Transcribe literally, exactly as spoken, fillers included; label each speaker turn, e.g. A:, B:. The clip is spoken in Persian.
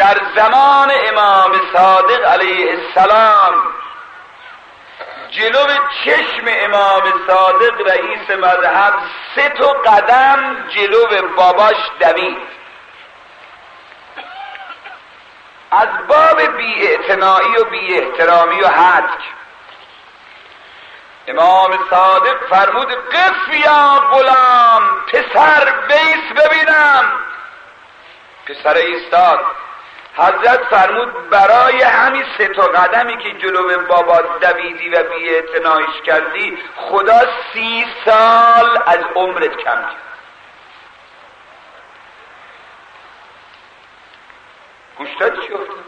A: در زمان امام صادق علیه السلام جلو چشم امام صادق رئیس مذهب سه تا قدم جلو باباش دوید، از باب بی‌اعتنایی و بی‌احترامی و هتک. امام صادق فرمود قف یا غلام، پسر بیس ببینم. پسر ایستاد. حضرت فرمود برای همین سه تا قدمی که جلو بابا دویدی و بی‌اعتناییش کردی خدا سی سال از عمرت کم کرد. گوش دادی چی گفتم؟